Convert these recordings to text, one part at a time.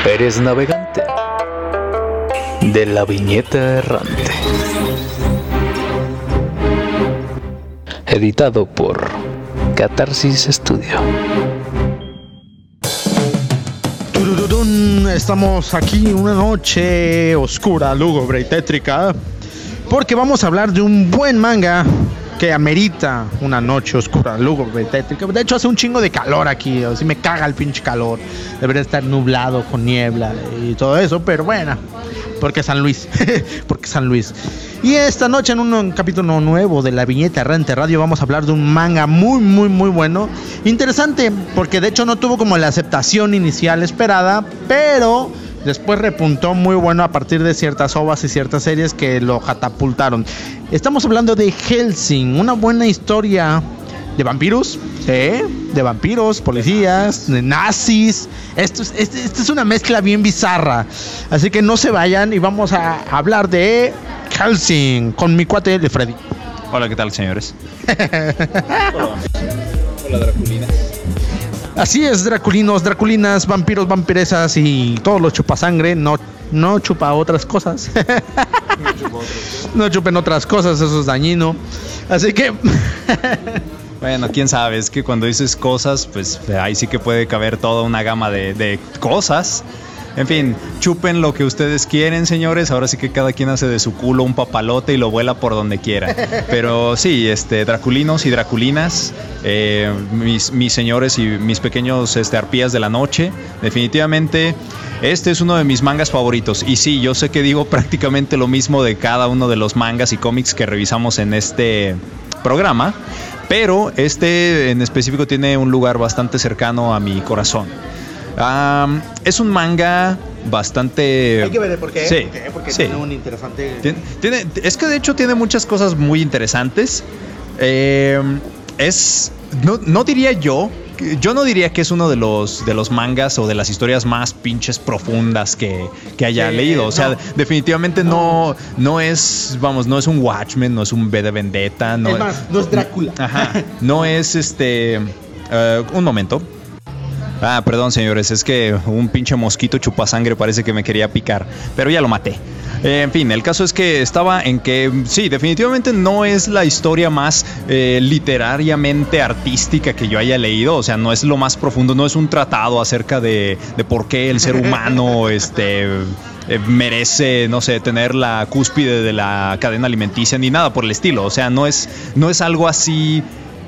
Eres navegante de la viñeta errante. Editado por Catarsis Studio. Estamos aquí una noche oscura, lúgubre y tétrica, porque vamos a hablar de un buen manga que amerita una noche oscura, lúgubre y tétrica. De hecho hace un chingo de calor aquí, así me caga el pinche calor. Debería estar nublado con niebla y todo eso, pero bueno, porque San Luis, porque San Luis. Y esta noche en un capítulo nuevo de la Viñeta Errante Radio vamos a hablar de un manga muy bueno, interesante, porque de hecho no tuvo como la aceptación inicial esperada, pero después repuntó muy bueno a partir de ciertas ovas y ciertas series que lo catapultaron. Estamos hablando de Hellsing, una buena historia de vampiros, ¿sí? De vampiros, policías, de nazis. Esto es una mezcla bien bizarra. Así que no se vayan y vamos a hablar de Hellsing con mi cuate de Freddy. Hola, ¿qué tal, señores? Hola, Draculinas. Así es, draculinos, draculinas, vampiros, vampiresas y todos los chupasangre. No chupa otras cosas. No chupen otras cosas, eso es dañino. Así que... Bueno, quién sabe, es que cuando dices cosas, pues ahí sí que puede caber toda una gama de cosas. En fin, chupen lo que ustedes quieren, señores. Ahora sí que cada quien hace de su culo un papalote y lo vuela por donde quiera. Pero sí, draculinos y draculinas, mis señores y mis pequeños arpías de la noche, definitivamente este es uno de mis mangas favoritos. Y sí, yo sé que digo prácticamente lo mismo de cada uno de los mangas y cómics que revisamos en este programa, pero este en específico tiene un lugar bastante cercano a mi corazón. Es un manga bastante... Hay que ver por qué. Sí, porque sí. tiene un interesante... Es que de hecho tiene muchas cosas muy interesantes. No diría yo no diría que es uno de los mangas o de las historias más pinches profundas que haya leído. O sea, definitivamente no es un Watchmen, no es un V de Vendetta. Es más, no es Drácula. Ajá. No es un momento. Perdón, señores, es que un pinche mosquito chupasangre parece que me quería picar, pero ya lo maté. En fin, el caso es que estaba en que sí, definitivamente no es la historia más literariamente artística que yo haya leído. O sea, no es lo más profundo, no es un tratado acerca de por qué el ser humano merece, no sé, tener la cúspide de la cadena alimenticia ni nada por el estilo. O sea, no es algo así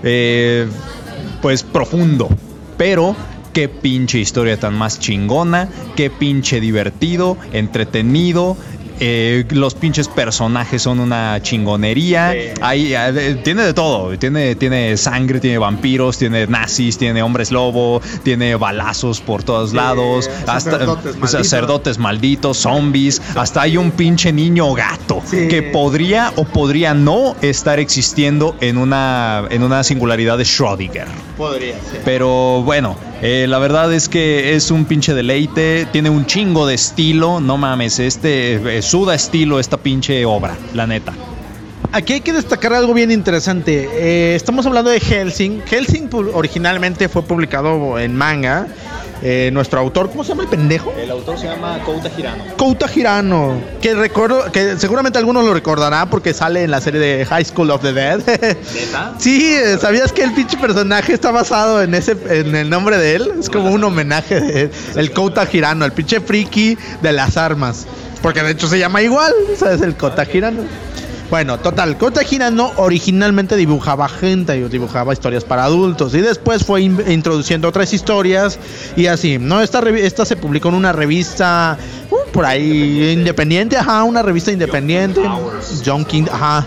pues profundo, pero qué pinche historia tan más chingona, qué pinche divertido, entretenido. Los pinches personajes son una chingonería. Sí. Tiene de todo. Tiene sangre, tiene vampiros, tiene nazis, tiene hombres lobo, tiene balazos por todos lados, hasta sacerdotes malditos, zombies, hasta hay un pinche niño gato que podría o podría no estar existiendo en una singularidad de Schrödinger. Podría ser. Pero bueno, la verdad es que es un pinche deleite, tiene un chingo de estilo, no mames, suda estilo esta pinche obra, la neta. Aquí hay que destacar algo bien interesante. Estamos hablando de Hellsing. Hellsing originalmente fue publicado en manga. Nuestro autor, ¿cómo se llama el pendejo? El autor se llama Kouta Hirano. Kouta Hirano, que recuerdo, que seguramente algunos lo recordarán porque sale en la serie de High School of the Dead. ¿Neta? Sí, ¿sabías que el pinche personaje está basado en el nombre de él? Es como un homenaje de él. El Kouta Hirano, el pinche friki de las armas. Porque de hecho se llama igual, ¿sabes? El Kouta Hirano. Bueno, total, Kouta Hirano originalmente dibujaba hentai, dibujaba historias para adultos y después fue introduciendo otras historias y así, ¿no? Esta se publicó en una revista por ahí independiente, una revista independiente, John King,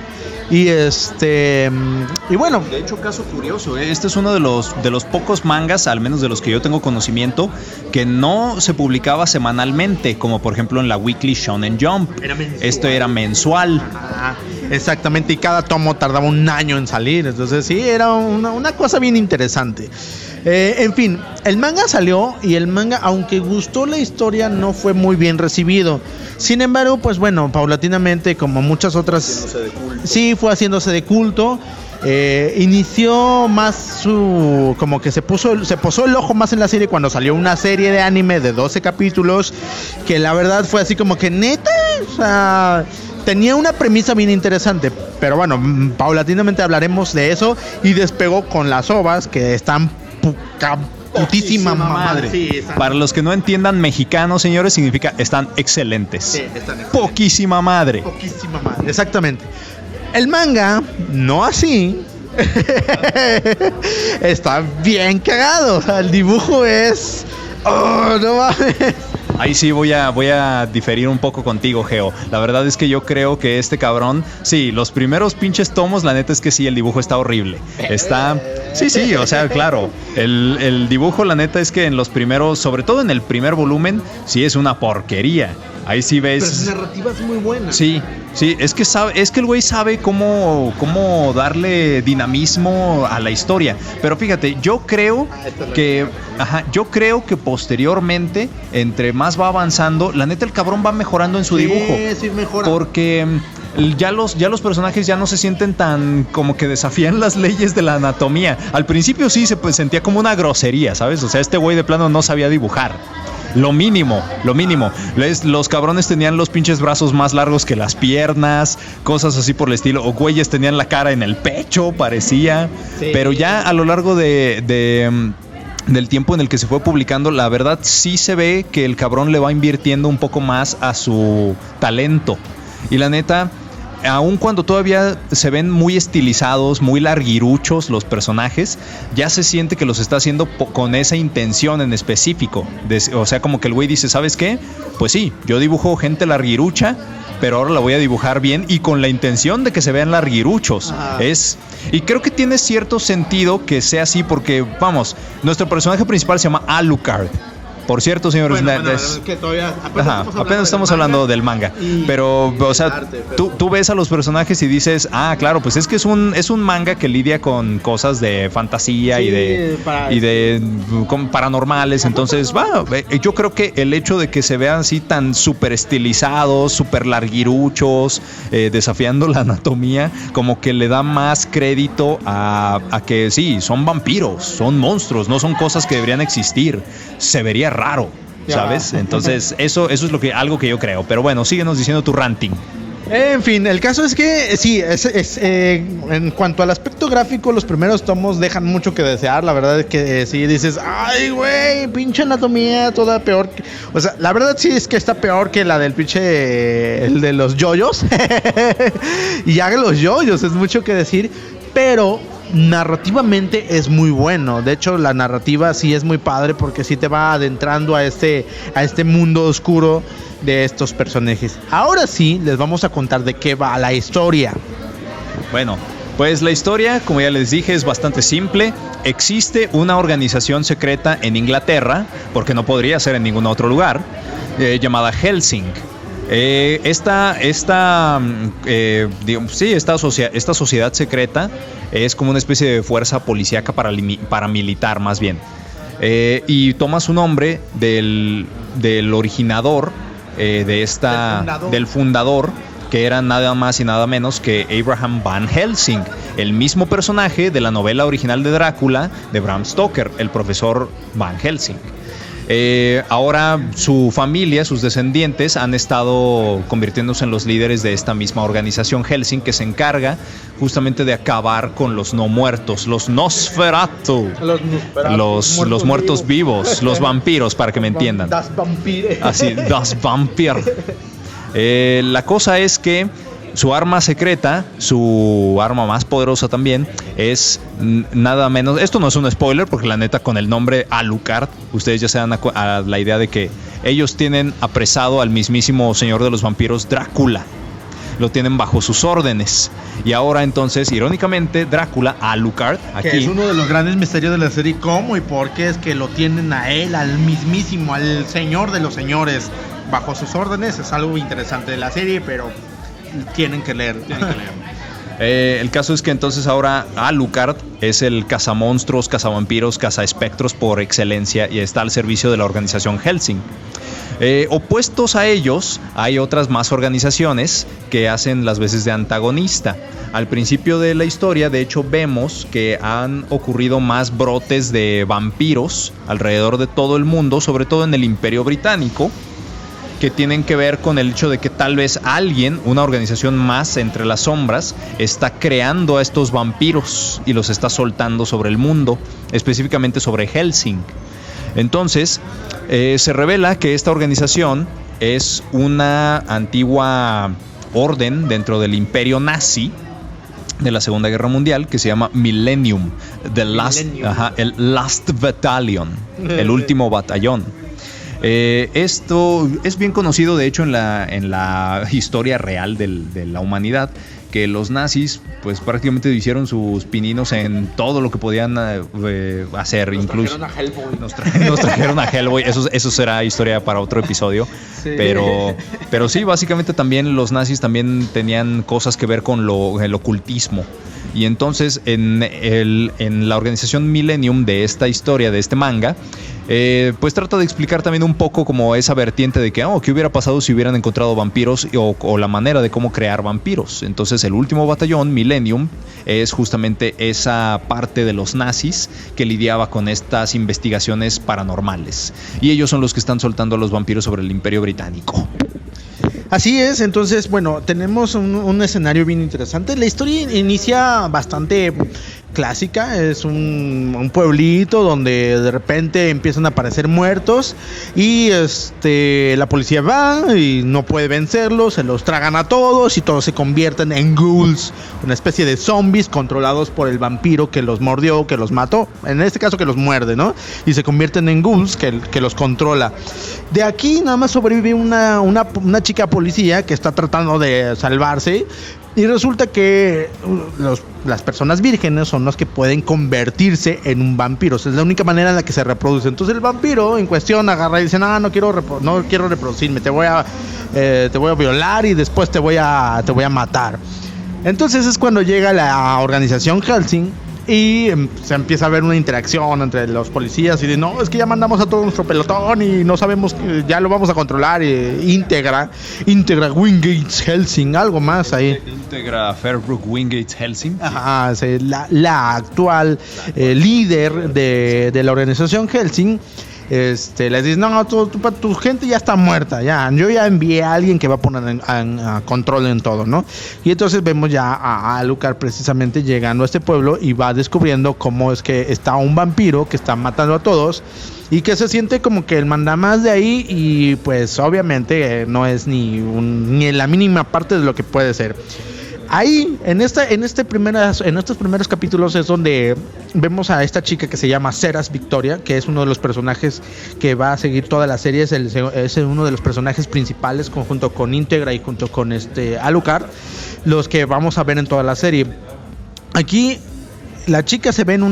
y bueno, de hecho, caso curioso, este es uno de los pocos mangas, al menos de los que yo tengo conocimiento, que no se publicaba semanalmente, como por ejemplo en la Weekly Shonen Jump. Esto era mensual. Exactamente, y cada tomo tardaba un año en salir, entonces sí, era una cosa bien interesante. En fin, el manga salió y el manga, aunque gustó la historia, no fue muy bien recibido. Sin embargo, pues bueno, paulatinamente, como muchas otras, sí, fue haciéndose de culto. inició más como que se posó el ojo más en la serie cuando salió una serie de anime de 12 capítulos, que la verdad fue así como que neta, o sea, tenía una premisa bien interesante, pero bueno, paulatinamente hablaremos de eso, y despegó con las ovas que están putísima madre. Sí, para los que no entiendan mexicano, señores, significa están excelentes. Sí, están excelentes. Poquísima madre. Poquísima madre, exactamente. El manga, no así. Está bien cagado. O sea, el dibujo es... Oh, no mames. Ahí sí voy a diferir un poco contigo, Geo. La verdad es que yo creo que este cabrón, sí, los primeros pinches tomos, la neta es que sí, el dibujo está horrible. Está... Sí, o sea, claro. El dibujo, la neta es que en los primeros, sobre todo en el primer volumen, sí es una porquería. Ahí sí ves... Pero su narrativa es muy buena. Sí, es que el güey sabe cómo darle dinamismo a la historia. Pero fíjate, yo creo que posteriormente, entre más va avanzando, la neta el cabrón va mejorando en su dibujo. Sí, mejora. Porque ya los personajes ya no se sienten tan como que desafían las leyes de la anatomía. Al principio sí se sentía como una grosería, ¿sabes? O sea, este güey de plano no sabía dibujar. Lo mínimo. Los cabrones tenían los pinches brazos más largos que las piernas, cosas así por el estilo. O güeyes tenían la cara en el pecho, parecía. Sí. Pero ya a lo largo del tiempo en el que se fue publicando, la verdad sí se ve que el cabrón le va invirtiendo un poco más a su talento. Y la neta, aun cuando todavía se ven muy estilizados, muy larguiruchos los personajes, ya se siente que los está haciendo con esa intención en específico. O sea, como que el güey dice, ¿sabes qué? Pues sí, yo dibujo gente larguirucha, pero ahora la voy a dibujar bien y con la intención de que se vean larguiruchos. Y creo que tiene cierto sentido que sea así porque, vamos, nuestro personaje principal se llama Alucard. Por cierto, señores, que todavía apenas estamos hablando del manga. Pero, o sea, arte, pero... Tú ves a los personajes y dices, claro, pues es que es un manga que lidia con cosas de fantasía y de paranormales. Entonces, yo creo que el hecho de que se vean así tan súper estilizados, súper larguiruchos, desafiando la anatomía, como que le da más crédito a que sí, son vampiros, son monstruos, no son cosas que deberían existir. Se vería raro, ¿sabes? Entonces, eso es algo que yo creo. Pero bueno, síguenos diciendo tu ranting. En fin, el caso es que sí, en cuanto al aspecto gráfico, los primeros tomos dejan mucho que desear. La verdad es que sí dices, ay, güey, pinche anatomía, toda peor. O sea, la verdad sí es que está peor que la del pinche, el de los yoyos. Y haga los yoyos, es mucho que decir, pero narrativamente es muy bueno. De hecho, la narrativa sí es muy padre porque sí te va adentrando a este mundo oscuro de estos personajes. Ahora sí, les vamos a contar de qué va la historia. Bueno, pues la historia, como ya les dije, es bastante simple. Existe una organización secreta en Inglaterra, porque no podría ser en ningún otro lugar, llamada Hellsing. Esta sociedad secreta es como una especie de fuerza policíaca paramilitar, más bien. Y toma su nombre del originador, del fundador, que era nada más y nada menos que Abraham Van Helsing, el mismo personaje de la novela original de Drácula de Bram Stoker, el profesor Van Helsing. Ahora su familia, sus descendientes, han estado convirtiéndose en los líderes de esta misma organización Hellsing, que se encarga justamente de acabar con los no muertos, los Nosferatu, los muertos vivos, los vampiros, para que me entiendan. Das Vampire. Así, Das Vampir. La cosa es que su arma secreta, su arma más poderosa también, es nada menos... Esto no es un spoiler, porque la neta, con el nombre Alucard, ustedes ya se dan a la idea de que ellos tienen apresado al mismísimo señor de los vampiros, Drácula. Lo tienen bajo sus órdenes. Y ahora entonces, irónicamente, Drácula, Alucard, aquí... Que es uno de los grandes misterios de la serie. ¿Cómo y por qué es que lo tienen a él, al mismísimo, al señor de los señores, bajo sus órdenes? Es algo interesante de la serie, pero... Tienen que leer. El caso es que entonces ahora Alucard es el cazamonstruos, cazavampiros, cazaespectros por excelencia y está al servicio de la organización Hellsing. Opuestos a ellos, hay otras más organizaciones que hacen las veces de antagonista. Al principio de la historia, de hecho, vemos que han ocurrido más brotes de vampiros alrededor de todo el mundo, sobre todo en el Imperio Británico, que tienen que ver con el hecho de que tal vez alguien, una organización más entre las sombras, está creando a estos vampiros y los está soltando sobre el mundo, específicamente sobre Helsing. Entonces, se revela que esta organización es una antigua orden dentro del imperio nazi de la Segunda Guerra Mundial que se llama Millennium, el Last Battalion, el último batallón. Esto es bien conocido, de hecho, en la historia real de la humanidad, que los nazis pues prácticamente hicieron sus pininos en todo lo que podían hacer. Incluso nos trajeron a Hellboy. Eso será historia para otro episodio. Sí. Pero sí, básicamente también los nazis también tenían cosas que ver con el ocultismo. Y entonces en la organización Millennium de esta historia, de este manga, pues trata de explicar también un poco como esa vertiente de que ¿qué hubiera pasado si hubieran encontrado vampiros o la manera de cómo crear vampiros? Entonces el último batallón, Millennium, es justamente esa parte de los nazis que lidiaba con estas investigaciones paranormales. Y ellos son los que están soltando a los vampiros sobre el Imperio Británico. Así es, entonces, bueno, tenemos un escenario bien interesante. La historia inicia bastante clásica, es un pueblito donde de repente empiezan a aparecer muertos y la policía va y no puede vencerlos, se los tragan a todos y todos se convierten en ghouls, una especie de zombies controlados por el vampiro que los mordió, que los mató, en este caso que los muerde, ¿no? Y se convierten en ghouls que los controla. De aquí nada más sobrevive una chica policía que está tratando de salvarse. Y resulta que las personas vírgenes son los que pueden convertirse en un vampiro. Es la única manera en la que se reproduce. Entonces el vampiro en cuestión agarra y dice: no quiero reproducirme, te voy a violar y después te voy a matar. Entonces es cuando llega la organización Helsing y se empieza a ver una interacción entre los policías y de no, es que ya mandamos a todo nuestro pelotón y no sabemos, ya lo vamos a controlar. Integra Wingate Helsing, algo más ahí. Integra Fairbrook Wingate Helsing. Ajá, sí, la actual líder de la organización Helsing. Les dice: no, tu gente ya está muerta, yo ya envié a alguien que va a poner a control en todo, ¿no? Y entonces vemos ya a Alucard precisamente llegando a este pueblo y va descubriendo cómo es que está un vampiro que está matando a todos y que se siente como que el mandamás de ahí, y pues obviamente no es ni en la mínima parte de lo que puede ser. Ahí, en estos primeros capítulos es donde vemos a esta chica que se llama Seras Victoria, que es uno de los personajes que va a seguir toda la serie, es uno de los personajes principales junto con Integra y junto con Alucard, los que vamos a ver en toda la serie. Aquí la chica se ve en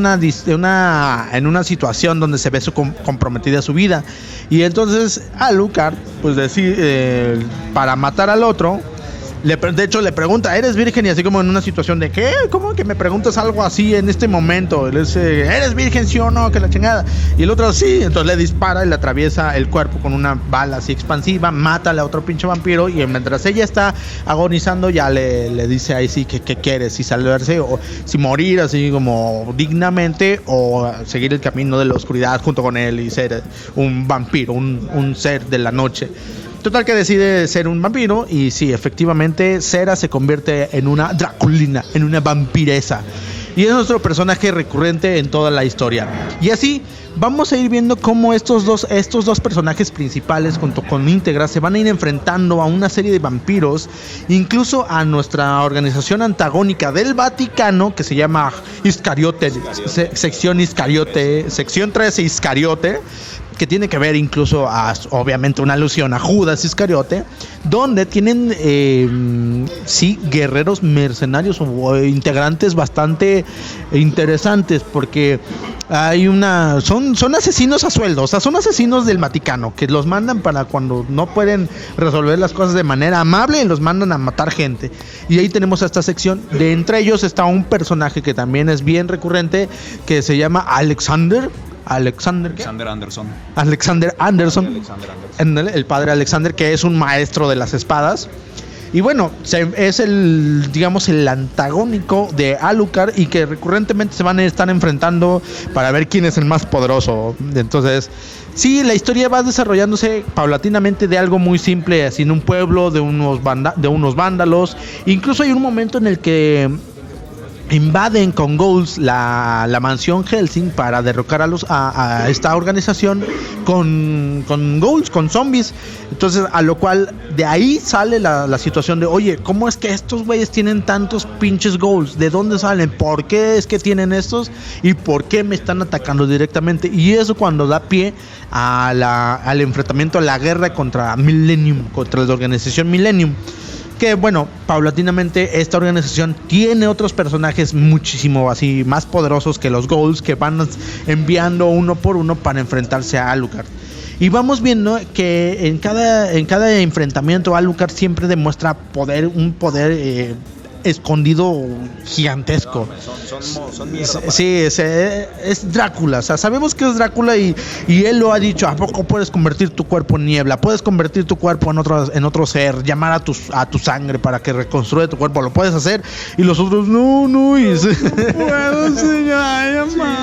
una situación donde se ve comprometida su vida, y entonces Alucard pues decide para matar al otro. De hecho le pregunta: ¿eres virgen? Y así como en una situación de ¿qué? ¿Cómo que me preguntas algo así en este momento? Él dice: ¿eres virgen, sí o no? Que la chingada. Y el otro sí. Entonces le dispara y le atraviesa el cuerpo con una bala así expansiva, mata a otro pinche vampiro, y mientras ella está agonizando ya le dice ahí sí que quiere, si salvarse o si morir así como dignamente, o seguir el camino de la oscuridad junto con él y ser un vampiro, un ser de la noche. Total que decide ser un vampiro, y sí, efectivamente Cera se convierte en una Draculina, en una vampiresa, y es nuestro personaje recurrente en toda la historia. Y así vamos a ir viendo cómo estos dos personajes principales junto con Integra se van a ir enfrentando a una serie de vampiros, incluso a nuestra organización antagónica del Vaticano que se llama Iscariote, sección Iscariote, sección 13 Iscariote, que tiene que ver incluso obviamente una alusión a Judas Iscariote, donde tienen guerreros mercenarios o integrantes bastante interesantes, porque son asesinos a sueldo, o sea, son asesinos del Vaticano que los mandan para cuando no pueden resolver las cosas de manera amable, y los mandan a matar gente. Y ahí tenemos esta sección. De entre ellos está un personaje que también es bien recurrente, que se llama Alexander Alexander Anderson. Alexander Anderson, el padre Alexander, que es un maestro de las espadas. Y bueno, es el, digamos, el antagónico de Alucard y que recurrentemente se van a estar enfrentando para ver quién es el más poderoso. Entonces, sí, la historia va desarrollándose paulatinamente de algo muy simple, así en un pueblo, de unos vándalos. Incluso hay un momento en el que invaden con ghouls la mansión Helsing para derrocar a esta organización con ghouls, con zombies. Entonces, a lo cual de ahí sale la situación de, oye, ¿cómo es que estos güeyes tienen tantos pinches ghouls? ¿De dónde salen? ¿Por qué es que tienen estos? ¿Y por qué me están atacando directamente? Y eso cuando da pie al enfrentamiento, a la guerra contra Millennium, contra la organización Millennium. Que bueno, paulatinamente esta organización tiene otros personajes muchísimo así más poderosos que los ghouls, que van enviando uno por uno para enfrentarse a Alucard. Y vamos viendo que en cada enfrentamiento Alucard siempre demuestra un poder escondido gigantesco. Son mierda. Sí, es Drácula. O sea, sabemos que es Drácula y él lo ha dicho. ¿A poco puedes convertir tu cuerpo en niebla? Puedes convertir tu cuerpo en otro ser, llamar a tu sangre para que reconstruya tu cuerpo. Lo puedes hacer. Y los otros, no. No puedo, señor. Ay,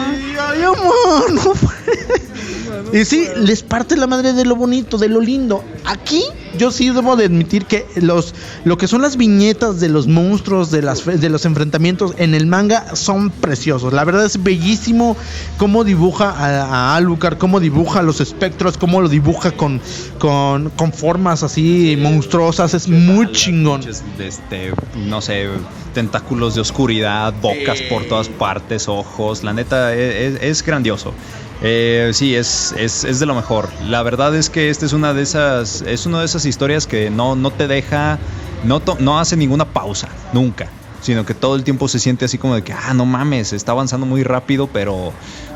amor, no puedo. Y sí, les parte la madre de lo bonito, de lo lindo. Aquí yo sí debo de admitir que lo que son las viñetas de los monstruos, de los enfrentamientos en el manga son preciosos. La verdad es bellísimo cómo dibuja a Alucard, cómo dibuja a los espectros, cómo lo dibuja con formas así monstruosas. Es muy chingón. No sé, tentáculos de oscuridad, bocas por todas partes, ojos. La neta es grandioso. Sí, es de lo mejor. La verdad es que esta es una de esas historias que no te deja, no hace ninguna pausa, nunca, sino que todo el tiempo se siente así como de que, no mames, está avanzando muy rápido, pero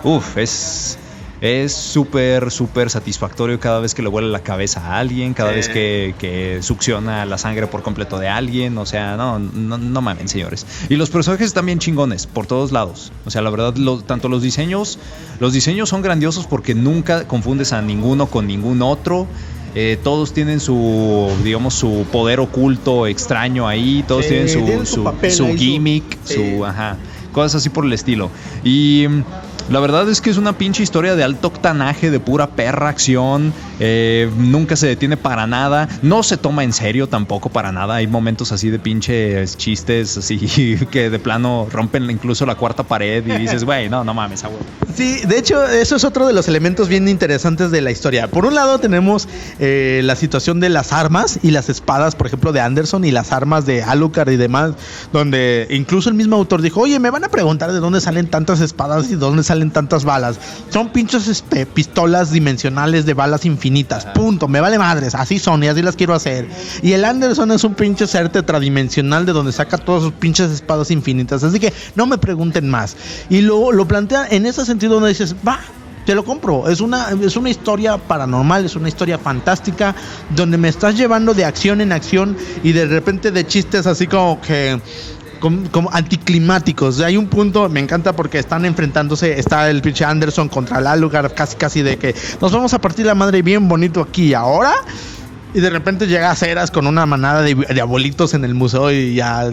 es súper satisfactorio cada vez que le vuela la cabeza a alguien, cada vez que succiona la sangre por completo de alguien. O sea, no mamen, señores. Y los personajes están bien chingones por todos lados. O sea, la verdad, tanto los diseños son grandiosos porque nunca confundes a ninguno con ningún otro. Todos tienen su poder oculto extraño ahí. Todos tienen su gimmick, cosas así por el estilo. Y la verdad es que es una pinche historia de alto octanaje, de pura perra acción. Nunca se detiene para nada. No se toma en serio tampoco para nada. Hay momentos así de pinches chistes así que de plano rompen incluso la cuarta pared y dices, güey, no mames, abuelo. Sí, de hecho, eso es otro de los elementos bien interesantes de la historia. Por un lado tenemos la situación de las armas y las espadas, por ejemplo, de Anderson, y las armas de Alucard y demás, donde incluso el mismo autor dijo, oye, me van a preguntar de dónde salen tantas espadas y dónde salen tantas balas. Son pinches pistolas dimensionales de balas infinitas, punto, me vale madres, así son y así las quiero hacer. Y el Anderson es un pinche ser tetradimensional de donde saca todas sus pinches espadas infinitas, así que no me pregunten más. Y lo plantea en ese sentido donde dices, va, te lo compro. Es una historia paranormal, es una historia fantástica, donde me estás llevando de acción en acción y de repente de chistes así como que como anticlimáticos. Hay un punto, me encanta porque están enfrentándose, está el pinche Anderson contra el Alucard, casi de que nos vamos a partir la madre bien bonito aquí y ahora. Y de repente llega Ceras con una manada de abuelitos en el museo y ya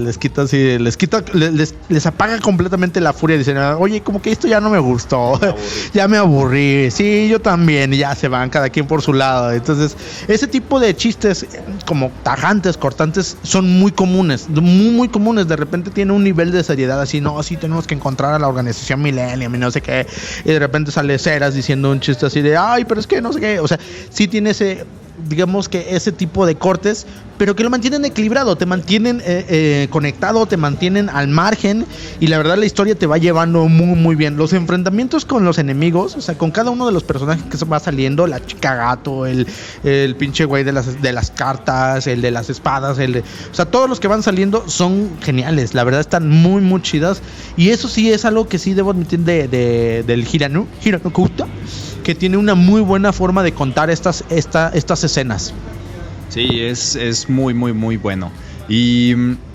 les apaga completamente la furia. Dicen, oye, como que esto ya no me gustó, ya me aburrí. Sí, yo también. Y ya se van cada quien por su lado. Entonces, ese tipo de chistes como tajantes, cortantes, son muy comunes, muy comunes. De repente tiene un nivel de seriedad así, no, sí tenemos que encontrar a la organización Millennium y no sé qué. Y de repente sale Ceras diciendo un chiste así de, ay, pero es que no sé qué. O sea, sí tiene ese tipo de cortes, pero que lo mantienen equilibrado, te mantienen conectado, te mantienen al margen, y la verdad la historia te va llevando muy muy bien. Los enfrentamientos con los enemigos, o sea, con cada uno de los personajes que se va saliendo, la chica gato, el pinche güey de las cartas, el de las espadas, o sea, todos los que van saliendo son geniales, la verdad están muy muy chidas, y eso sí es algo que sí debo admitir del Hirano Kuta, que tiene una muy buena forma de contar estas escenas. Sí, es muy, muy, muy bueno. Y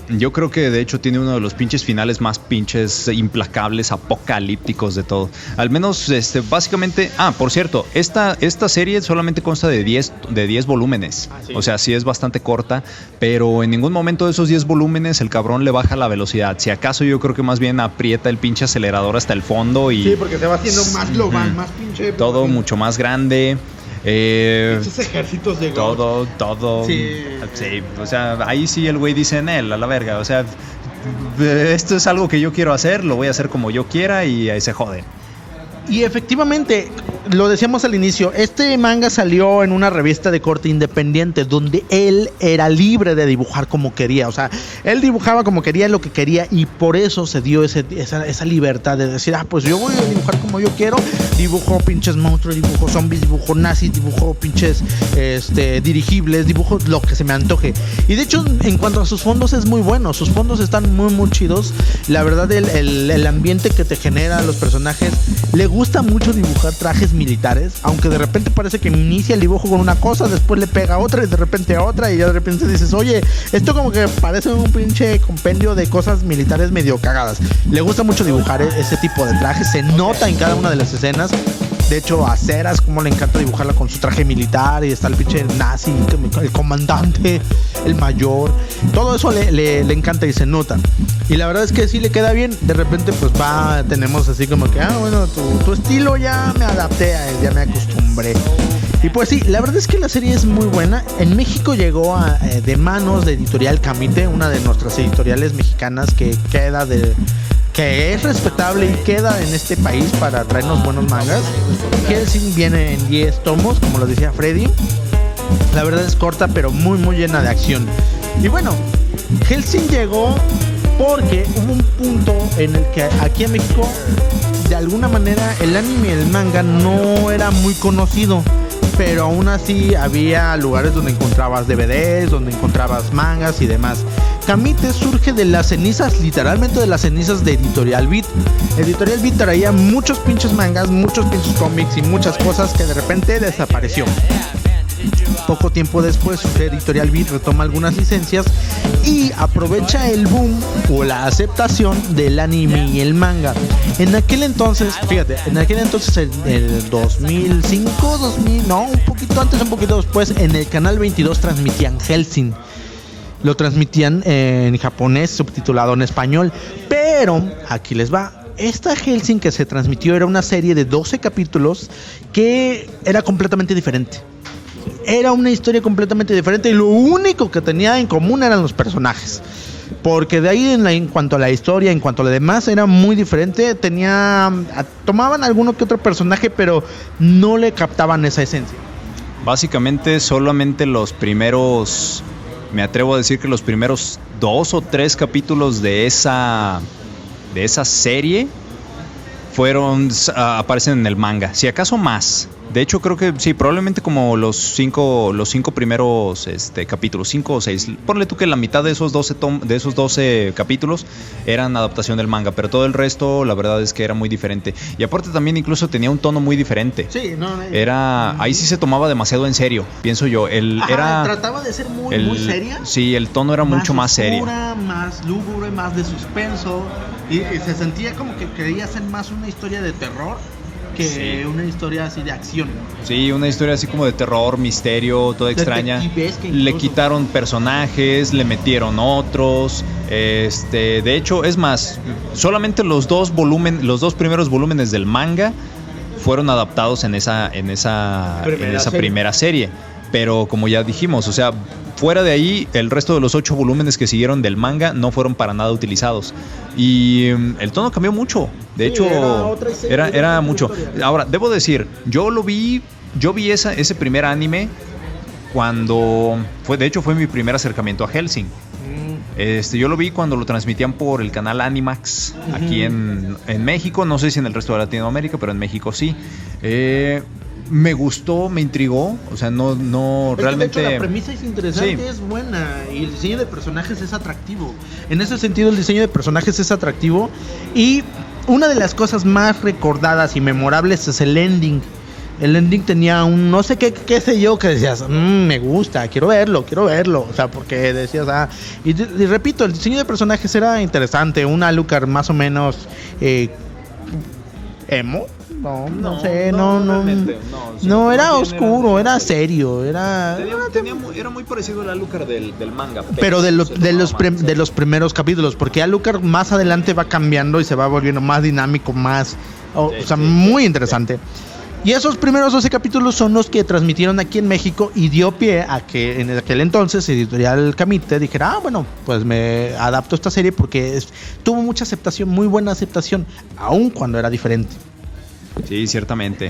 Yo creo que de hecho tiene uno de los pinches finales más pinches implacables, apocalípticos de todo. Al menos, básicamente... por cierto, esta serie solamente consta de 10 volúmenes. Sí. O sea, sí es bastante corta, pero en ningún momento de esos 10 volúmenes el cabrón le baja la velocidad. Si acaso yo creo que más bien aprieta el pinche acelerador hasta el fondo y... Sí, porque se va haciendo más global, más pinche... Todo mucho más grande. Esos ejércitos de todo. Sí, o sea, ahí sí el güey dice en él, a la verga. O sea, esto es algo que yo quiero hacer, lo voy a hacer como yo quiera y ahí se joden. Y efectivamente, lo decíamos al inicio, este manga salió en una revista de corte independiente donde él era libre de dibujar como quería. O sea, él dibujaba como quería, lo que quería, y por eso se dio esa libertad de decir, pues yo voy a dibujar como yo quiero. Dibujo pinches monstruos, dibujo zombies, dibujo nazis, dibujo pinches dirigibles, dibujo lo que se me antoje. Y de hecho, en cuanto a sus fondos, es muy bueno. Sus fondos están muy, muy chidos. La verdad, el ambiente que te genera los personajes. Le gusta mucho dibujar trajes militares, aunque de repente parece que inicia el dibujo con una cosa, después le pega otra y de repente a otra, y ya de repente dices, oye, esto como que parece un pinche compendio de cosas militares medio cagadas. Le gusta mucho dibujar ese tipo de trajes, se nota en cada una de las escenas. De hecho, a Ceras como le encanta dibujarla con su traje militar, y está el pinche nazi, el comandante, el mayor. Todo eso le encanta y se nota. Y la verdad es que sí le queda bien. De repente pues tenemos así como que, bueno, tu estilo ya me adapté a él, ya me acostumbré. Y pues sí, la verdad es que la serie es muy buena. En México llegó de manos de Editorial Camite, una de nuestras editoriales mexicanas que es respetable y queda en este país para traernos buenos mangas. Hellsing viene en 10 tomos, como lo decía Freddy. La verdad es corta, pero muy, muy llena de acción. Y bueno, Hellsing llegó porque hubo un punto en el que aquí en México, de alguna manera, el anime y el manga no era muy conocido. Pero aún así había lugares donde encontrabas DVDs, donde encontrabas mangas y demás. Camite surge de las cenizas, literalmente de las cenizas de Editorial Beat. Editorial Beat traía muchos pinches mangas, muchos pinches cómics y muchas cosas que de repente desapareció. Poco tiempo después, Editorial Beat retoma algunas licencias y aprovecha el boom o la aceptación del anime y el manga. En aquel entonces, fíjate, en el 2005, un poquito antes, un poquito después, en el canal 22 transmitían Hellsing. Lo transmitían en japonés, subtitulado en español, pero aquí les va. Esta Hellsing que se transmitió era una serie de 12 capítulos que era completamente diferente. Era una historia completamente diferente y lo único que tenía en común eran los personajes. Porque de ahí en cuanto a la historia, en cuanto a lo demás, era muy diferente. Tomaban alguno que otro personaje, pero no le captaban esa esencia. Básicamente solamente los primeros, me atrevo a decir que los primeros 2 o 3 capítulos de esa serie aparecen en el manga, si acaso más. De hecho, creo que sí, probablemente como los cinco primeros capítulos, 5 o 6. Ponle tú que la mitad de esos 12 capítulos eran adaptación del manga, pero todo el resto, la verdad es que era muy diferente. Y aparte también incluso tenía un tono muy diferente. Sí, ahí sí se tomaba demasiado en serio, pienso yo. Trataba de ser muy seria. Sí, el tono era mucho más serio. Más lúgubre, más de suspenso. Y se sentía como que quería hacer más una historia de terror que una historia así de acción. Sí, una historia así como de terror, misterio, toda extraña. Le quitaron personajes, le metieron otros. De hecho, es más, solamente los dos primeros volúmenes del manga fueron adaptados en esa primera serie. Pero como ya dijimos, o sea, fuera de ahí, el resto de los 8 volúmenes que siguieron del manga no fueron para nada utilizados. Y el tono cambió mucho. De hecho, era mucho. Ahora, debo decir, yo vi ese primer anime cuando fue mi primer acercamiento a Hellsing. Yo lo vi cuando lo transmitían por el canal Animax aquí en México. No sé si en el resto de Latinoamérica, pero en México sí. Me gustó, me intrigó, o sea, no realmente. De hecho, la premisa es interesante, sí. Es buena y el diseño de personajes es atractivo. En ese sentido, el diseño de personajes es atractivo y una de las cosas más recordadas y memorables es el ending. el ending tenía un no sé qué sé yo, que decías, me gusta, quiero verlo, o sea, porque decías, y repito, el diseño de personajes era interesante, un Alucard más o menos emo. No sé, no, era oscuro, era serio, era muy parecido al Alucard del manga. Pero de los primeros capítulos, porque Alucard más adelante va cambiando y se va volviendo más dinámico, más, muy interesante. Y esos primeros 12 capítulos son los que transmitieron aquí en México y dio pie a que en aquel entonces Editorial Camite dijera, bueno, pues me adapto a esta serie porque tuvo mucha aceptación, muy buena aceptación, aun cuando era diferente. Sí, ciertamente.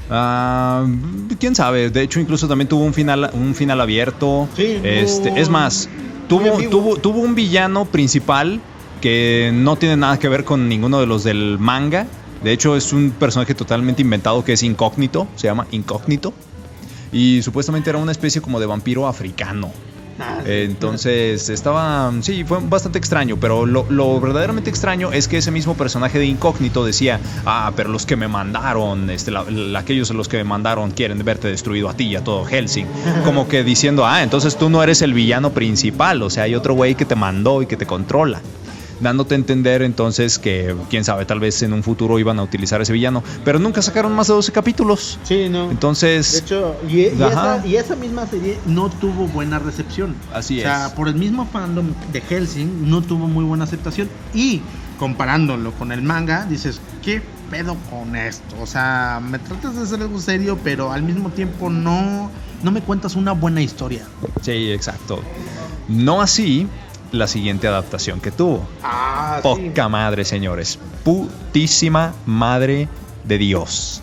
¿Quién sabe? De hecho, incluso también tuvo un final abierto. Sí, es más, tuvo un villano principal que no tiene nada que ver con ninguno de los del manga. De hecho, es un personaje totalmente inventado que es Incógnito, se llama Incógnito. Y supuestamente era una especie como de vampiro africano. Entonces fue bastante extraño, pero lo verdaderamente extraño es que ese mismo personaje de Incógnito decía, pero los que me mandaron, aquellos los que me mandaron quieren verte destruido a ti y a todo Hellsing, como que diciendo, entonces tú no eres el villano principal, o sea, hay otro güey que te mandó y que te controla, dándote a entender entonces que, quién sabe, tal vez en un futuro iban a utilizar ese villano, pero nunca sacaron más de 12 capítulos. Sí, no. Entonces, de hecho, y esa misma serie no tuvo buena recepción. Así es. O sea, por el mismo fandom de Hellsing no tuvo muy buena aceptación, y comparándolo con el manga, dices, ¿qué pedo con esto? O sea, me tratas de hacer algo serio, pero al mismo tiempo no me cuentas una buena historia. Sí, exacto. No así la siguiente adaptación que tuvo. Poca sí. Madre, señores. Putísima madre de Dios.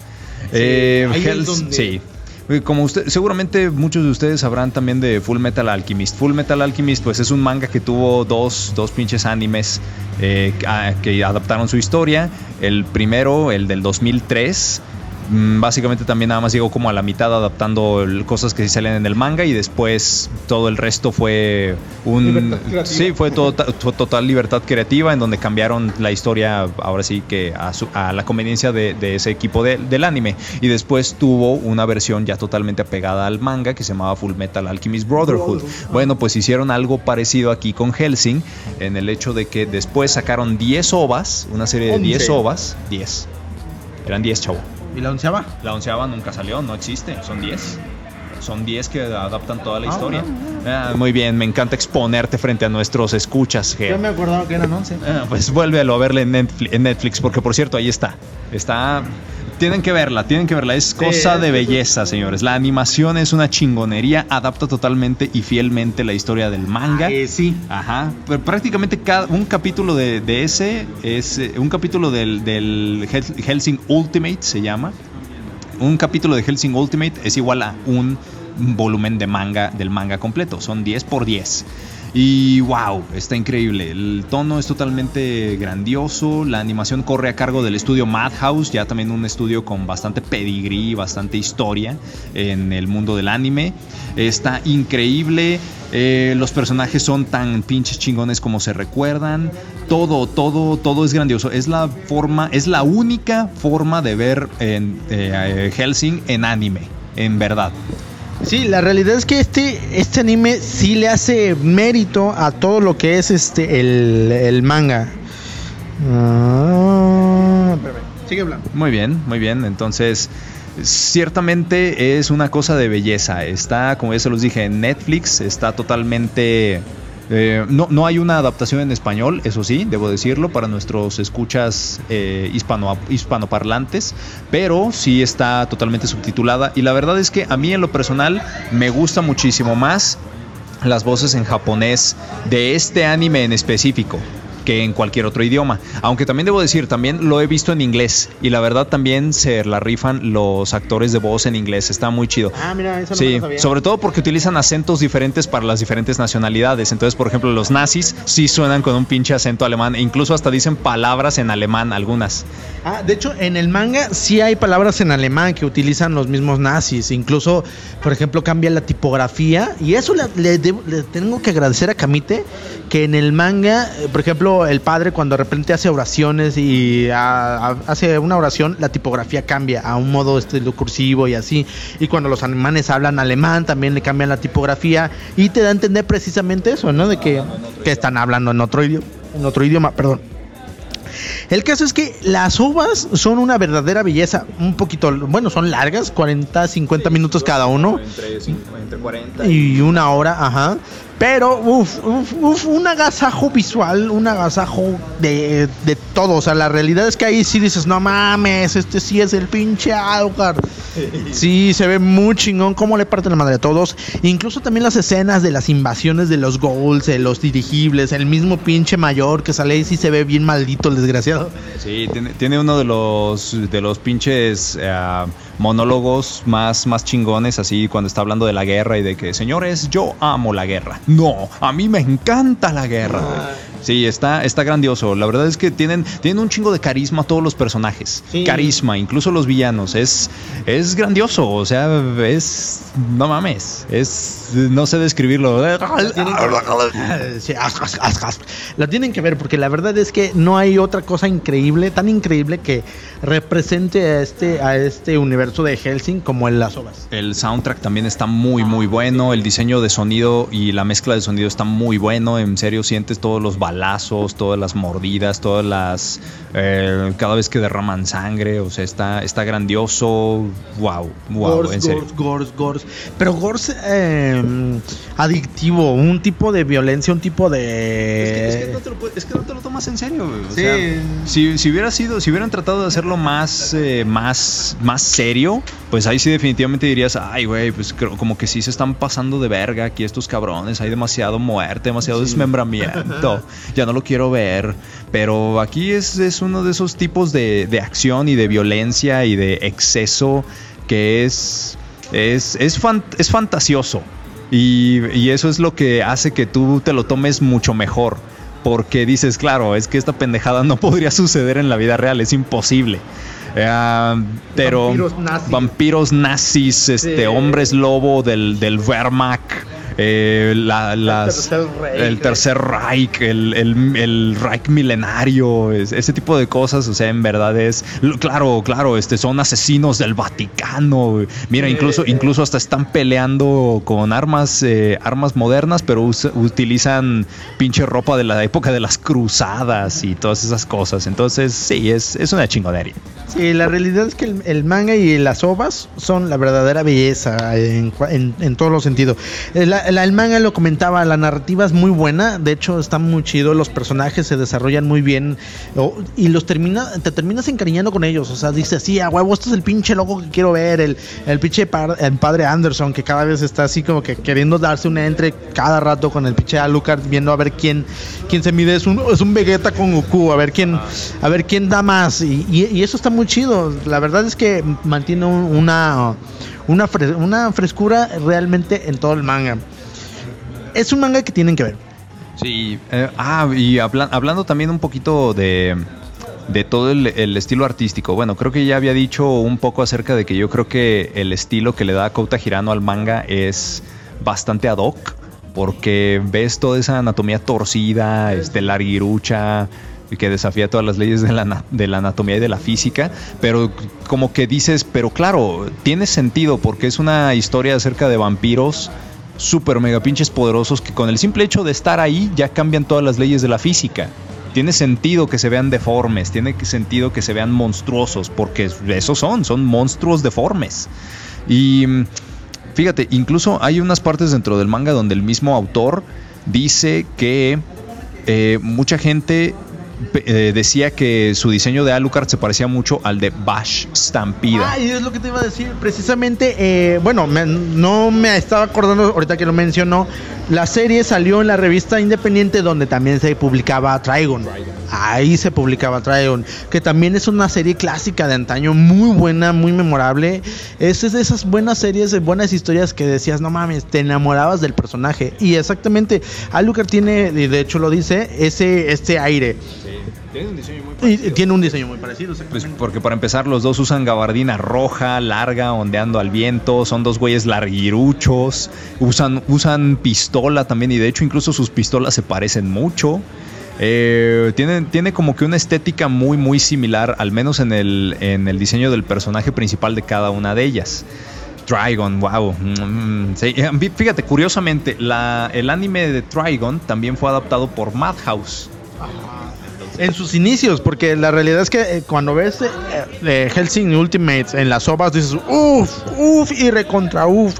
Sí. Como seguramente muchos de ustedes sabrán también de Full Metal Alchemist. Full Metal Alchemist, pues es un manga que tuvo dos pinches animes que adaptaron su historia. El primero, el del 2003. Básicamente también nada más llegó como a la mitad adaptando cosas que sí salen en el manga, y después todo el resto fue fue total libertad creativa, en donde cambiaron la historia ahora sí que a la conveniencia de ese equipo del anime, y después tuvo una versión ya totalmente apegada al manga que se llamaba Full Metal Alchemist Brotherhood. Bueno, pues hicieron algo parecido aquí con Hellsing, en el hecho de que después sacaron 10 ovas, una serie de 10 ovas, 10. Eran 10, chavo. ¿Y la onceava? La onceava nunca salió, no existe, son 10. Son 10 que adaptan toda la historia. Muy bien, me encanta exponerte frente a nuestros escuchas, Geo. Yo me acordaba que eran 11. Pues vuélvelo a verla en Netflix, porque por cierto, ahí está. Tienen que verla, es cosa de belleza, señores. La animación es una chingonería, adapta totalmente y fielmente la historia del manga. Sí. Ajá, pero prácticamente un capítulo de ese es un capítulo del Hellsing Ultimate, se llama. Un capítulo de Hellsing Ultimate es igual a un volumen de manga, del manga completo. Son 10 por 10. Y wow, está increíble. El tono es totalmente grandioso. La animación corre a cargo del estudio Madhouse, ya también un estudio con bastante pedigrí, bastante historia en el mundo del anime. Está increíble. Los personajes son tan pinches chingones como se recuerdan. Todo es grandioso. Es la única forma de ver Hellsing en anime, en verdad. Sí, la realidad es que este anime sí le hace mérito a todo lo que es el manga. Sigue hablando. Muy bien. Entonces, ciertamente es una cosa de belleza. Está, como ya se los dije, en Netflix. Está totalmente... no hay una adaptación en español, eso sí, debo decirlo, para nuestros escuchas hispanoparlantes, pero sí está totalmente subtitulada, y la verdad es que a mí en lo personal me gusta muchísimo más las voces en japonés de este anime en específico que en cualquier otro idioma, aunque también debo decir, también lo he visto en inglés, y la verdad también se la rifan los actores de voz en inglés, está muy chido. Mira, eso no sí, lo sabía. sobre todo porque utilizan acentos diferentes para las diferentes nacionalidades. Entonces, por ejemplo, los nazis sí suenan con un pinche acento alemán, e incluso hasta dicen palabras en alemán algunas. De hecho, en el manga sí hay palabras en alemán que utilizan los mismos nazis. Incluso, por ejemplo, cambia la tipografía. Y eso le tengo que agradecer a Camite, que en el manga, por ejemplo, ejemplo, el padre cuando de repente hace oraciones y hace una oración, la tipografía cambia a un modo estilo cursivo y así. Y cuando los alemanes hablan alemán, también le cambian la tipografía y te da a entender precisamente eso, ¿no? De que están hablando en otro idioma, perdón. El caso es que las ovas son una verdadera belleza, un poquito, bueno, son largas, 40, 50 minutos cada uno. Entre 40 y una hora, ajá. Pero, un agasajo visual, un agasajo de todo. O sea, la realidad es que ahí sí dices, no mames, este sí es el pinche Alucard. Sí, se ve muy chingón cómo le parten la madre a todos. Incluso también las escenas de las invasiones de los Ghouls, de los dirigibles, el mismo pinche mayor que sale ahí sí se ve bien maldito el desgraciado. Sí, tiene uno de los pinches monólogos más chingones, así cuando está hablando de la guerra y de que, señores, yo amo la guerra. No, a mí me encanta la guerra. Sí, está grandioso. La verdad es que tienen un chingo de carisma todos los personajes. Sí. Carisma, incluso los villanos. Es grandioso, o sea, no mames, no sé describirlo. La tienen que ver porque la verdad es que no hay otra cosa increíble, tan increíble que represente a este universo de Hellsing como en las ovas. El soundtrack también está muy bueno, el diseño de sonido y la mezcla de sonido está muy bueno. En serio, sientes todos los balazos, todas las mordidas, todas las cada vez que derraman sangre, o sea, está grandioso. Wow, gores, en serio. Gores. Pero gores adictivo, un tipo de violencia, un tipo de... Es que no te lo tomas en serio, güey. O sí. sea, si hubieran tratado de hacerlo más serio, pues ahí sí definitivamente dirías, ay, güey, pues como que sí se están pasando de verga aquí estos cabrones, hay demasiado muerte, demasiado desmembramiento, ya no lo quiero ver. Pero aquí es uno de esos tipos de acción y de violencia y de exceso que es fantasioso. Y eso es lo que hace que tú te lo tomes mucho mejor. Porque dices, claro, es que esta pendejada no podría suceder en la vida real, es imposible. Pero vampiros nazis, sí. Hombres lobo del Wehrmacht, el Tercer Reich, el Reich milenario, ese tipo de cosas. O sea, en verdad claro, son asesinos del Vaticano. Mira, incluso hasta están peleando con armas modernas, pero utilizan pinche ropa de la época de las cruzadas y todas esas cosas. Entonces, sí, es una chingonería. Sí, la realidad es que el manga y las ovas son la verdadera belleza en todos los sentidos. El manga lo comentaba, la narrativa es muy buena, de hecho está muy chido, los personajes se desarrollan muy bien y te terminas encariñando con ellos. O sea, dices, sí, a huevo, este es el pinche loco que quiero ver, el pinche el padre Anderson, que cada vez está así como que queriendo darse una entre cada rato con el pinche Alucard, viendo a ver quién se mide, es un Vegeta con Goku, a ver quién da más, y eso está muy chido. La verdad es que mantiene una frescura realmente en todo el manga. Es un manga que tienen que ver. Sí, y hablando también un poquito de todo el estilo artístico. Bueno, creo que ya había dicho un poco acerca de que yo creo que el estilo que le da Kouta Hirano al manga es bastante ad hoc, porque ves toda esa anatomía torcida, larguirucha, que desafía todas las leyes de la anatomía y de la física, pero como que dices, pero claro, tiene sentido porque es una historia acerca de vampiros súper mega pinches poderosos que con el simple hecho de estar ahí ya cambian todas las leyes de la física. Tiene sentido que se vean deformes, tiene sentido que se vean monstruosos, porque esos son monstruos deformes. Y fíjate, incluso hay unas partes dentro del manga donde el mismo autor dice que mucha gente decía que su diseño de Alucard se parecía mucho al de Bash Stampida. Y es lo que te iba a decir precisamente. No me estaba acordando ahorita que lo mencionó. La serie salió en la revista independiente donde también se publicaba Trigon. Ahí se publicaba Trigon, que también es una serie clásica de antaño, muy buena, muy memorable. Es de esas buenas series, de buenas historias que decías, no mames, te enamorabas del personaje. Y exactamente, Alucard tiene, y de hecho lo dice, este aire. Tiene un diseño muy parecido. Tiene un diseño muy parecido, pues porque para empezar los dos usan gabardina roja, larga, ondeando al viento. Son dos güeyes larguiruchos. Usan pistola también, y de hecho incluso sus pistolas se parecen mucho. Tiene como que una estética muy muy similar, al menos en el diseño del personaje principal de cada una de ellas. Trigon, wow. Sí, fíjate, curiosamente, el anime de Trigon también fue adaptado por Madhouse. En sus inicios, porque la realidad es que cuando ves Hellsing Ultimate en las ovas dices uff y recontra uff.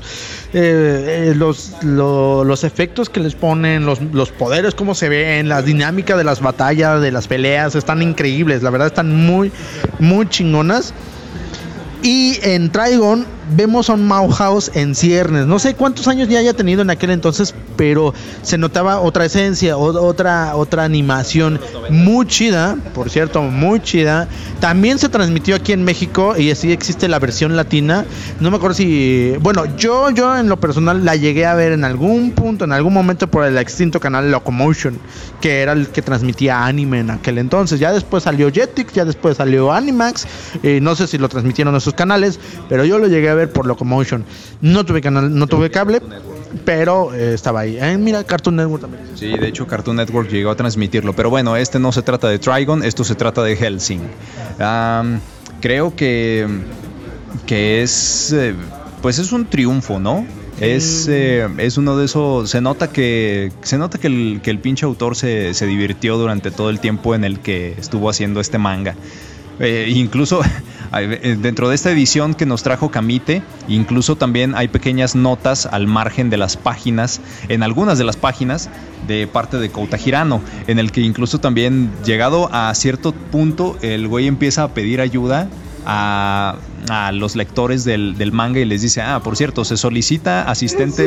Los efectos que les ponen, los poderes, cómo se ven, la dinámica de las batallas, de las peleas, están increíbles. La verdad están muy, muy chingonas. Y en Trigon vemos a un Madhouse en ciernes. No sé cuántos años ya haya tenido en aquel entonces, pero se notaba otra esencia, otra animación muy chida, por cierto, muy chida. También se transmitió aquí en México y así existe la versión latina. No me acuerdo si... Bueno, yo en lo personal la llegué a ver en algún punto, en algún momento por el extinto canal Locomotion, que era el que transmitía anime en aquel entonces. Ya después salió Jetix, ya después salió Animax. No sé si lo transmitieron esos canales, pero yo lo llegué a ver por Locomotion. No tuve canal, no tuve cable, pero estaba ahí. Mira, Cartoon Network también. Sí, de hecho Cartoon Network llegó a transmitirlo, pero bueno, no se trata de Trigon, esto se trata de Hellsing. Creo que es pues es un triunfo, ¿no? Es uno de esos. Se nota que el pinche autor se divirtió durante todo el tiempo en el que estuvo haciendo este manga. Incluso dentro de esta edición que nos trajo Kamite, incluso también hay pequeñas notas al margen de las páginas, en algunas de las páginas, de parte de Kouta Hirano, en el que incluso también, llegado a cierto punto, el güey empieza a pedir ayuda a los lectores del manga y les dice, por cierto, se solicita asistente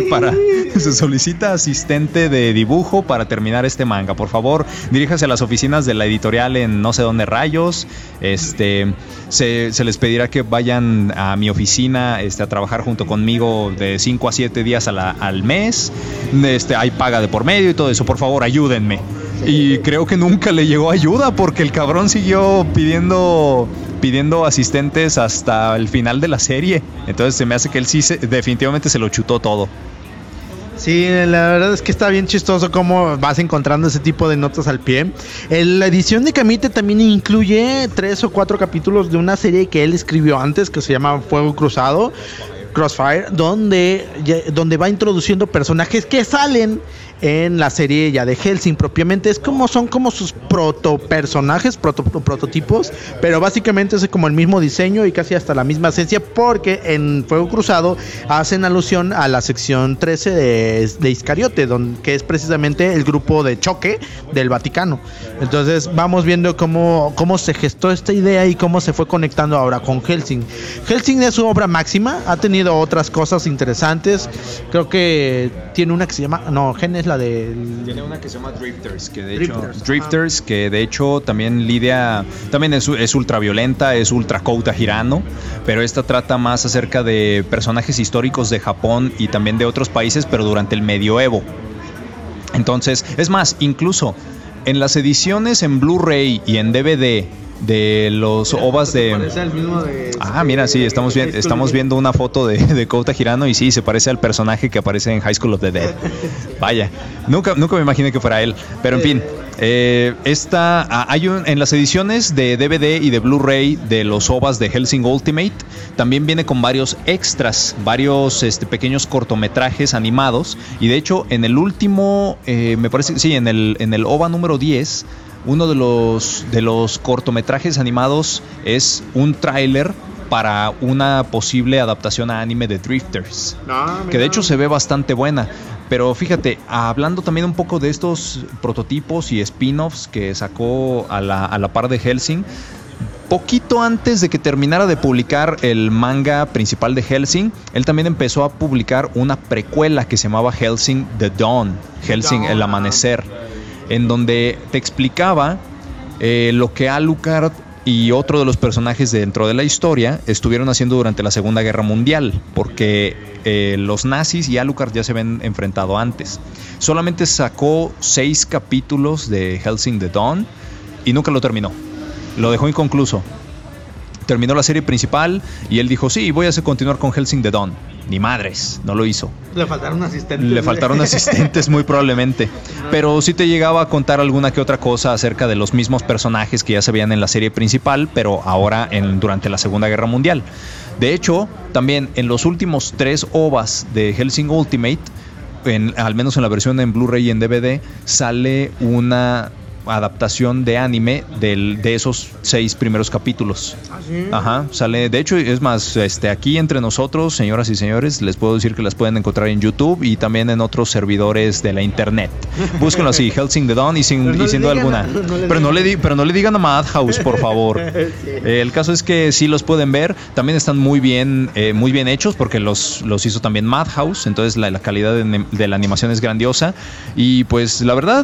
de dibujo para terminar este manga. Por favor, diríjase a las oficinas de la editorial en no sé dónde rayos. Se les pedirá que vayan a mi oficina a trabajar junto conmigo de 5 a 7 días al mes. Hay paga de por medio y todo eso. Por favor, ayúdenme. Y creo que nunca le llegó ayuda porque el cabrón siguió pidiendo asistentes hasta el final de la serie. Entonces se me hace que él sí definitivamente se lo chutó todo. Sí, la verdad es que está bien chistoso cómo vas encontrando ese tipo de notas al pie. La edición de Kamite también incluye 3 o 4 capítulos de una serie que él escribió antes, que se llama Fuego Cruzado, Crossfire, donde va introduciendo personajes que salen en la serie ya de Hellsing propiamente. Son como sus protopersonajes, prototipos, pero básicamente es como el mismo diseño y casi hasta la misma esencia, porque en Fuego Cruzado hacen alusión a la sección 13 de Iscariote, que es precisamente el grupo de choque del Vaticano. Entonces vamos viendo cómo se gestó esta idea y cómo se fue conectando ahora con Hellsing. Hellsing es su obra máxima, ha tenido otras cosas interesantes. Creo que tiene una que se llama... No, Gen es la de... Tiene una que se llama Drifters, que de hecho también lidia... También es ultra violenta, es ultra Kouta Hirano, pero esta trata más acerca de personajes históricos de Japón y también de otros países, pero durante el medioevo. Entonces, es más, incluso en las ediciones en Blu-ray y en DVD de los ovas de... mira, sí, estamos viendo una foto de Kouta Hirano y sí, se parece al personaje que aparece en High School of the Dead. Vaya, nunca me imaginé que fuera él, pero en fin, en las ediciones de DVD y de Blu-ray de los ovas de Hellsing Ultimate también viene con varios extras, varios pequeños cortometrajes animados, y de hecho en el último, me parece que sí, en el ova número 10, uno de los cortometrajes animados es un tráiler para una posible adaptación a anime de Drifters, que de hecho se ve bastante buena. Pero fíjate, hablando también un poco de estos prototipos y spin-offs que sacó a la par de Hellsing, poquito antes de que terminara de publicar el manga principal de Hellsing, él también empezó a publicar una precuela que se llamaba Hellsing The Dawn, Hellsing El Amanecer, en donde te explicaba lo que Alucard y otro de los personajes dentro de la historia estuvieron haciendo durante la Segunda Guerra Mundial, porque los nazis y Alucard ya se habían enfrentado antes. Solamente sacó 6 capítulos de Hellsing The Dawn y nunca lo terminó. Lo dejó inconcluso. Terminó la serie principal y él dijo, sí, voy a continuar con Hellsing The Dawn. ni madres, no lo hizo. Le faltaron asistentes. Le faltaron asistentes muy probablemente. Pero sí te llegaba a contar alguna que otra cosa acerca de los mismos personajes que ya se veían en la serie principal, pero ahora durante la Segunda Guerra Mundial. De hecho, también en los últimos 3 OVAs de Hellsing Ultimate, al menos en la versión en Blu-ray y en DVD, sale una adaptación de anime de esos 6 primeros capítulos. ¿Ah, sí? Ajá, sale, de hecho, es más, aquí entre nosotros, señoras y señores, les puedo decir que las pueden encontrar en YouTube y también en otros servidores de la internet. Búsquenlo así, Hellsing the Dawn y sin duda alguna. Pero no le digan a Madhouse, por favor. Sí. El caso es que sí los pueden ver, también están muy bien hechos porque los hizo también Madhouse, entonces la calidad de la animación es grandiosa y pues la verdad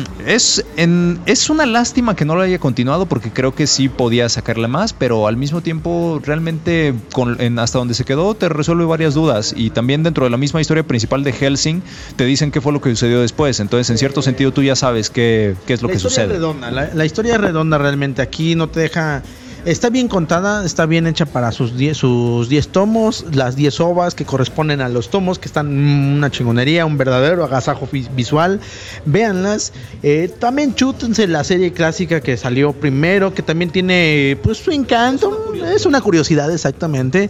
es una lástima que no lo haya continuado porque creo que sí podía sacarle más, pero al mismo tiempo realmente hasta donde se quedó te resuelve varias dudas y también dentro de la misma historia principal de Hellsing te dicen qué fue lo que sucedió después, entonces en cierto sentido tú ya sabes qué es lo que sucede. La historia es redonda realmente, aquí no te deja... Está bien contada, está bien hecha para sus 10 tomos, las 10 ovas que corresponden a los tomos, que están una chingonería, un verdadero agasajo visual. Véanlas. También chútense la serie clásica que salió primero, que también tiene pues su encanto. Es una curiosidad, exactamente.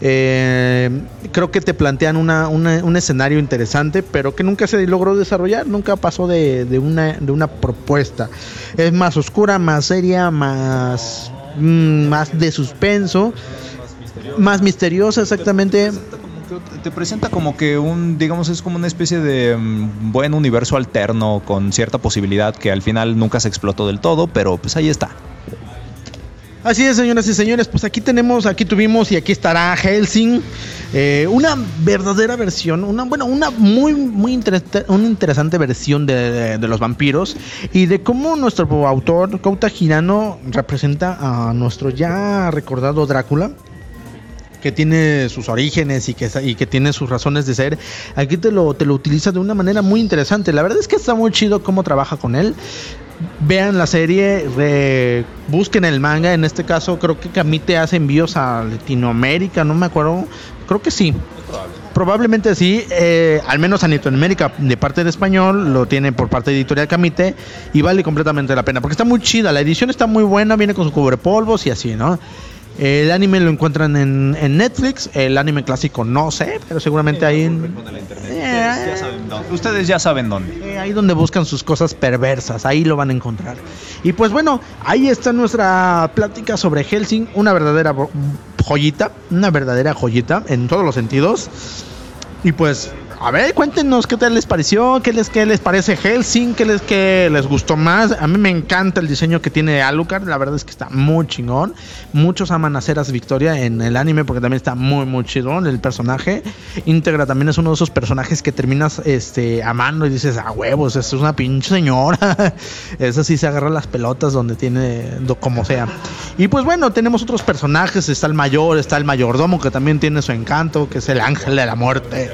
Creo que te plantean un escenario interesante, pero que nunca se logró desarrollar, nunca pasó de una propuesta. Es más oscura, más seria, más de suspenso, más misteriosa, exactamente. Te presenta como que digamos, es como una especie de buen universo alterno con cierta posibilidad que al final nunca se explotó del todo, pero pues ahí está. Así es, señoras y señores, pues aquí tuvimos y aquí estará Hellsing, una verdadera versión, una muy interesante versión de los vampiros y de cómo nuestro autor Kouta Hirano representa a nuestro ya recordado Drácula, que tiene sus orígenes y que tiene sus razones de ser. Aquí te lo utiliza de una manera muy interesante. La verdad es que está muy chido cómo trabaja con él. Vean la serie, busquen el manga. En este caso creo que Kamite hace envíos a Latinoamérica, no me acuerdo, creo que sí. Probablemente sí, al menos a Latinoamérica de parte de español, lo tiene por parte de Editorial Kamite y vale completamente la pena, porque está muy chida, la edición está muy buena, viene con su cubrepolvos y así, ¿no? El anime lo encuentran en Netflix, el anime clásico no sé, pero seguramente ahí ustedes ya saben dónde. Ahí donde buscan sus cosas perversas, ahí lo van a encontrar. Y pues bueno, ahí está nuestra plática sobre Hellsing, una verdadera joyita en todos los sentidos. Y pues, a ver, cuéntenos qué tal les pareció, qué les parece Hellsing, qué les gustó más. A mí me encanta el diseño que tiene Alucard, la verdad es que está muy chingón. Muchos aman a Ceras Victoria en el anime porque también está muy muy chingón el personaje. Integra también es uno de esos personajes que terminas amando y dices, a huevos, es una pinche señora. Esa sí se agarra las pelotas donde como sea. Y pues bueno, tenemos otros personajes, está el mayordomo que también tiene su encanto, que es el ángel de la muerte.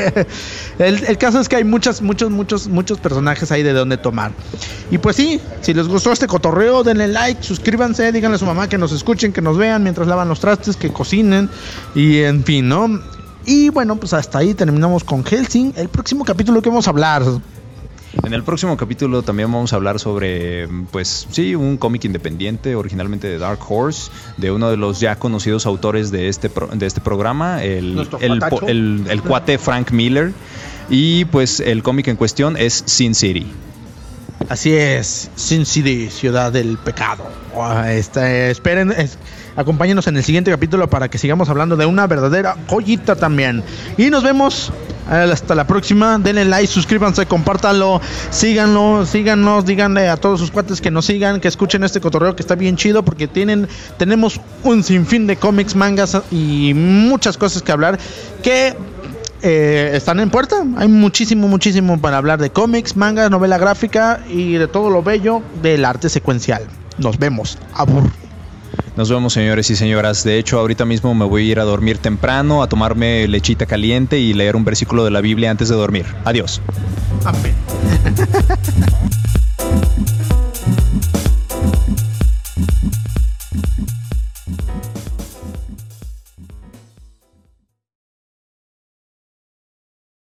El caso es que hay muchos personajes ahí de donde tomar. Y pues sí, si les gustó este cotorreo, denle like, suscríbanse, díganle a su mamá que nos escuchen, que nos vean mientras lavan los trastes, que cocinen y en fin, ¿no? Y bueno, pues hasta ahí terminamos con Hellsing. El próximo capítulo que vamos a hablar. En el próximo capítulo también vamos a hablar sobre, pues sí, un cómic independiente, originalmente de Dark Horse, de uno de los ya conocidos autores de este programa, el cuate Frank Miller. Y pues el cómic en cuestión es Sin City. Así es, Sin City, ciudad del pecado. Esperen, acompáñenos en el siguiente capítulo para que sigamos hablando de una verdadera joyita también. Y nos vemos hasta la próxima. Denle like, suscríbanse, compártanlo, síganos, díganle a todos sus cuates que nos sigan, que escuchen este cotorreo que está bien chido, porque tenemos un sinfín de cómics, mangas y muchas cosas que hablar que están en puerta. Hay muchísimo para hablar de cómics, mangas, novela gráfica y de todo lo bello del arte secuencial. Nos vemos. Abur. Nos vemos, señores y señoras. De hecho, ahorita mismo me voy a ir a dormir temprano, a tomarme lechita caliente y leer un versículo de la Biblia antes de dormir. Adiós. Amén.